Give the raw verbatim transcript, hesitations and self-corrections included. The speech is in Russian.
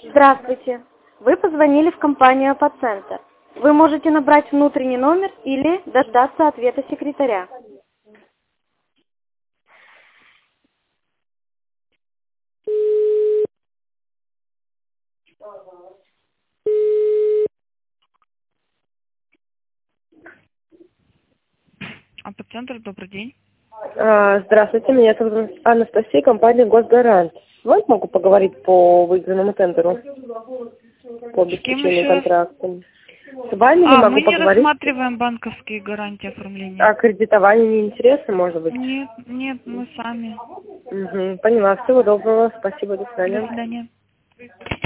Здравствуйте. Вы позвонили в компанию Апоцентр. Вы можете набрать внутренний номер или дождаться ответа секретаря. Апоцентр, добрый день. А, Здравствуйте, меня зовут Анастасия, компания «Госгарант». С вами могу поговорить по выигранному тендеру, по С кем обеспечению еще раз? контракта. С вами не А, могу мы не поговорить. рассматриваем банковские гарантии оформления. А кредитование не интересно, может быть? Нет, нет, мы сами. Угу, поняла. Всего доброго. Спасибо, до До свидания. свидания.